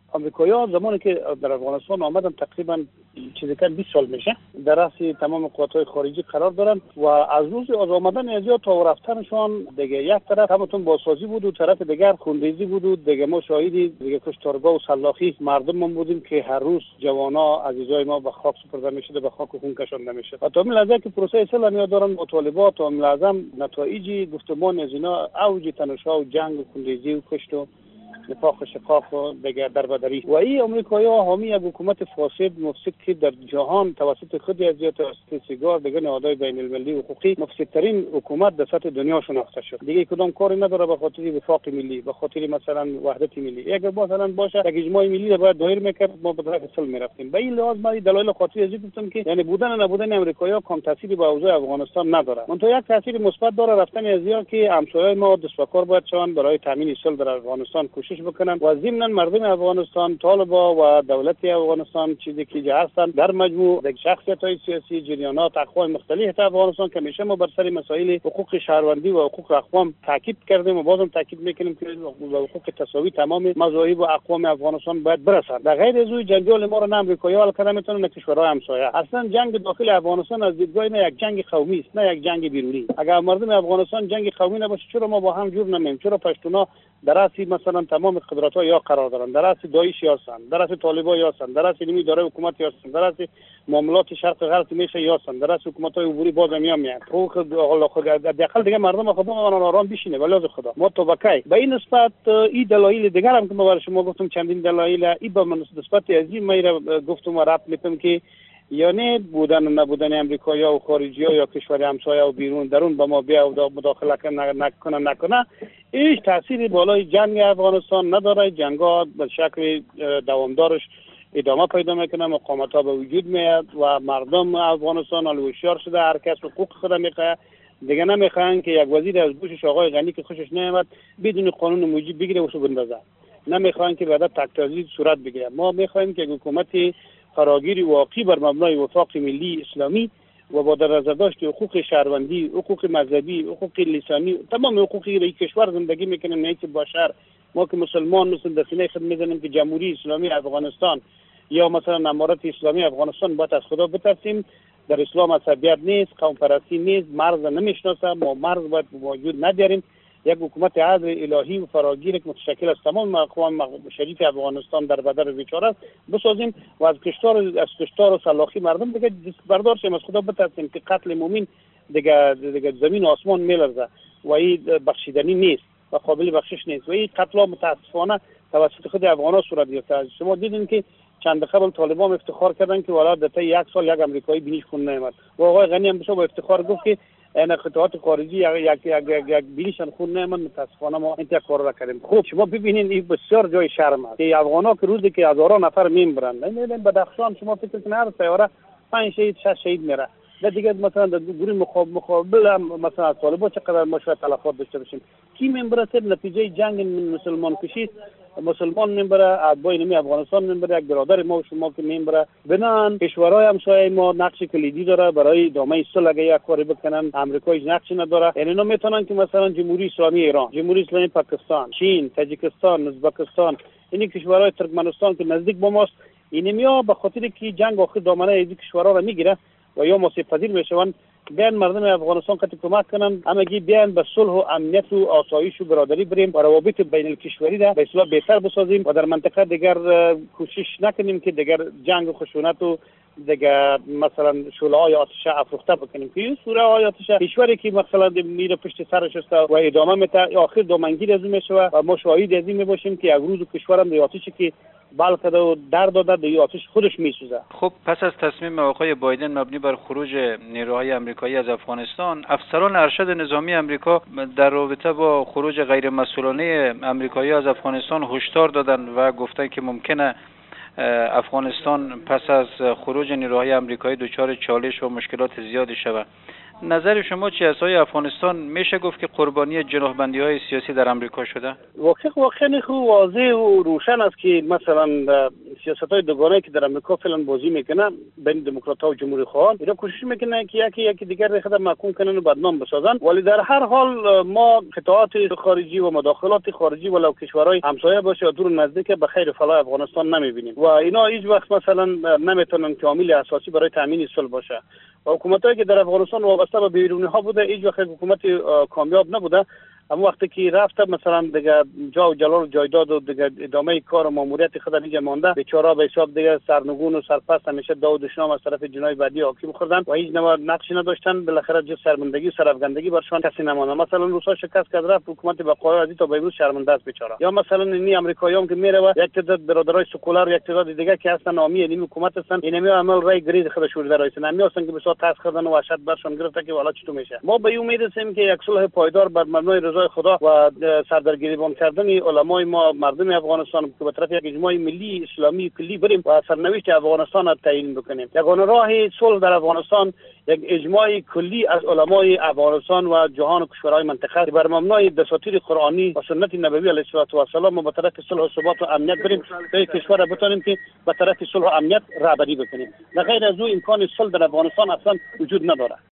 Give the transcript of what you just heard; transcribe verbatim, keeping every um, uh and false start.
آمریکایی‌ها زمانی که در افغانستان آمدن تقریبا چیزی که بیست سال میشه در رأس تمام قوت‌های خارجی قرار دارن و از روز از آمدن ازیا تا رفتنشان دیگه یک طرف همتون بازسازی بود و طرف دیگر خونریزی بود و دیگه ما شاهدی دیگه کشتارگاه و سلاخی مردم بودیم که هر روز جوانا عزیزای ما به خاک سپرده میشد، به خاک و خون کشانده میشد. و تا لحظه که پروسه اصلاح دارن مطالبات تا لازم نتایج گفتمان از اینا اوج تنش‌ها و جنگ و خونریزی و کشت و نفاق و شقاق و دیگه دربدری و این آمریکایی‌ها حامی یک حکومت فاسد مفسد که در جهان توسط خود از یا توسط سیگار دیگه نهادهای بین المللی حقوقی مفسدترین حکومت در سطح دنیا شناخته شد. دیگه کدام کاری نداره به خاطر وفاق ملی، به خاطر مثلا وحدت ملی. اگر مثلا باشه یک اجماع ملی باید دایر میکرد، ما به طرف اصل میرفتیم. به این لحاظ ما دلایل قاطعی از گفتم که یعنی بودن و نبودن آمریکایی‌ها کم تاثیری به اوضاع افغانستان نداره. منتها یک تاثیر مثبت داره رفتن ازیا که همسایه‌های ما دستکار باید شوند برای تامین صلح در افغانستان کوشش بکنن و ضمن مردم افغانستان، طالبا و دولت افغانستان چیزی که هستند در مجموع یک شخصیت‌های سیاسی، جریانات، اقوام مختلف در افغانستان که همیشه ما بر سر مسائل حقوق شهروندی و حقوق اقوام تاکید کردیم و بازم تاکید میکنیم که حقوق تساوی تمام مذاهب و اقوام افغانستان باید برسد. در غیر از او جنجال ما را نه آمریکایی‌ها حل کردن میتونن نه کشورهای همسایه. اصلا جنگ داخل افغانستان از دیدگاه نه یک جنگ قومی است، نه یک جنگ بیرونی. اگر مردم افغانستان جنگ قومی نباشه چرا ما با هم جور نمیم؟ چرا پشتونا در اصل مثلا تمام قدرت‌ها یا قرار دارن، در اصل داعش هستند، در اصل طالبان هستند، در اصل نیمی داره حکومت هستند، در اصل معاملات شرق غرب میشه هستند، در اصل حکومت‌های عبوری باز میام میاد. حقوق الله خود داخل دیگه مردم خود آرام بشینه ولی از خدا ما تو بکای به این نسبت این دلایل دیگر هم که ما برای شما گفتم چندین دلایل ای به نسبت ازی ما گفتم و ربط میتم که یعنی بودن و نبودن امریکایی‌ها و خارجی‌ها یا کشور همسایه و بیرون درون به ما بیا و مداخله نکنه نکنه هیچ تأثیری بالای جنگ افغانستان نداره. جنگ‌ها به شکل دوامدارش ادامه پیدا میکنه، مقاومت‌ها به وجود میاد و مردم افغانستان الوشیار شده، هر کس حقوق خود میخواد. دیگه نمیخوان که یک وزیر از گوشش آقای غنی که خوشش نمیاد بدون قانون موجب بگیره و شو بندازه. نمیخوان که بعدا تک‌تازی صورت بگیره. ما میخوایم که حکومت فراگیر واقعی بر مبنای وفاق ملی اسلامی و با در نظر داشت حقوق شهروندی، حقوق مذهبی، حقوق لسانی، تمام حقوقی در کشور زندگی میکنیم نه که بشر. ما که مسلمان مثل در سینه خود میدونیم که جمهوری اسلامی افغانستان یا مثلا امارت اسلامی افغانستان باید از خدا بترسیم. در اسلام عصبیت نیست، قوم پرستی نیست، مرز نمیشناسه، ما مرز باید موجود نداریم. یک حکومت عادل الهی و فراگیر که متشکل از تمام اقوام شریف افغانستان در بدر بیچاره بسازیم و از کشتار از کشتار و سلاخی مردم دیگه بردار شیم، از خدا بترسیم که قتل مومن دیگه دیگه زمین و آسمان میلرزه و این بخشیدنی نیست و قابل بخشش نیست و این قتل متاسفانه توسط خود افغان‌ها صورت گرفته. شما دیدین که چند قبل طالبان افتخار کردن که والا در یک سال یک امریکایی بینیش خون نیامد و آقای غنی هم با افتخار گفت که این قطعات خارجی یک یک یک یک بینیشان خون نیامد. متاسفانه ما این کار را کردیم. خوب شما ببینید این بسیار جای شرم است که افغان‌ها که روزی که هزاران نفر میمیرن، ببینید بدخشان شما فکر کنید هر سیاره پنج شهید شش شهید میره. در دیگه مثلا در گروه مقابل مقابل مثلا طالبان چقدر ما شاید تلفات داشته باشیم. کی منبره نتیجه جنگ مسلمان کشی مسلمان منبره اتباع نمی افغانستان منبره یک برادر ما و شما که منبره بنان کشورهای همسایه ما نقش کلیدی داره برای ادامه صلح. اگه یک کاری بکنن امریکا هیچ نقشی نداره. یعنی اینا میتونن که مثلا جمهوری اسلامی ایران، جمهوری اسلامی پاکستان، چین، تاجیکستان، ازبکستان، این کشورهای ترکمنستان که نزدیک با ماست، اینمیا به خاطر که جنگ آخر دامنه این کشورها را میگیره و یا مسیح پذیر میشوند بیان مردم افغانستان که کمک کنن همگی بیان به صلح و امنیت و آسایش و برادری بریم و روابط بین الکشوری را به اصطلاح بهتر بسازیم و در منطقه دیگر کوشش نکنیم که دیگر جنگ و خشونت و دیگر مثلا شعله‌های آتش افروخته بکنیم که این سوره های آتش کشوری که مثلا میره پشت سرش است و ادامه میده آخر دامنگیر از میشه و ما شاهد از این میباشیم که یک روز کشورم به آتشی که بلکه و در داده به آتش خودش میسوزه. خب پس از تصمیم آقای بایدن مبنی بر خروج نیروهای آمریکایی از افغانستان، افسران ارشد نظامی آمریکا در رابطه با خروج غیر مسئولانه آمریکایی از افغانستان هشدار دادند و گفتند که ممکنه افغانستان پس از خروج نیروهای آمریکایی دچار چالش و مشکلات زیادی شود. نظر شما چی است؟ آیا افغانستان میشه گفت که قربانی جناح‌بندی‌های سیاسی در آمریکا شده؟ واقعا واقعا خوب واضح و روشن است که مثلا سیاست‌های دوگانه که در آمریکا فعلا بازی میکنه بین دموکرات‌ها و جمهوری‌خواهان، اینا کوشش میکنه که یکی یکی دیگر رو خود محکوم کنن و بدنام بسازن. ولی در هر حال ما قطعات خارجی و مداخلات خارجی ولو کشورهای همسایه باشه یا دور نزدیک به خیر فلاح افغانستان نمیبینیم و اینا هیچ وقت مثلا نمیتونن عامل اساسی برای تامین صلح باشه. و حکومتایی که در افغانستان وابسته به بیرونی ها بوده هیچ وقت حکومت کامیاب نبوده. اما وقتی که رفته مثلا دیگه جا و جلال و جایداد و دیگه ادامه کار و ماموریت خود اینجا مانده، بیچاره به حساب دیگه سرنگون و سرپست همیشه داود شام از طرف جنای بعدی حاکم خوردن و هیچ نوع نقشی نداشتن. بالاخره جز شرمندگی و سرافگندگی برشان کسی نمانده. مثلا روسا شکست کرد رفت حکومت بقای ازی تا به امروز شرمنده است بیچاره. یا مثلا اینی امریکاییام که میره و یک تعداد برادرای سکولار و یک تعداد دیگه که هستن نامی این حکومت هستن، اینا عمل رای گریز خودش شورده رایسن نمیاستن که بسیار تاس کردن و وحشت برشان گرفته که حالا چطور میشه. ما به امید هستیم که یک صلح پایدار بر مبنای رضای خدا و سردرگریبان کردن علمای ما مردم افغانستان که به طرف یک اجماع ملی اسلامی کلی بریم و سرنوشت افغانستان را تعیین بکنیم. یگانه راه صلح در افغانستان یک اجماع کلی از علمای افغانستان و جهان و کشورهای منطقه بر مبنای دساتیر قرآنی و سنت نبوی علیه السلام و به طرف صلح و ثبات و امنیت بریم تا کشور را بتونیم که به طرف صلح و امنیت رهبری بکنیم. غیر از او امکان صلح در افغانستان اصلا وجود نداره.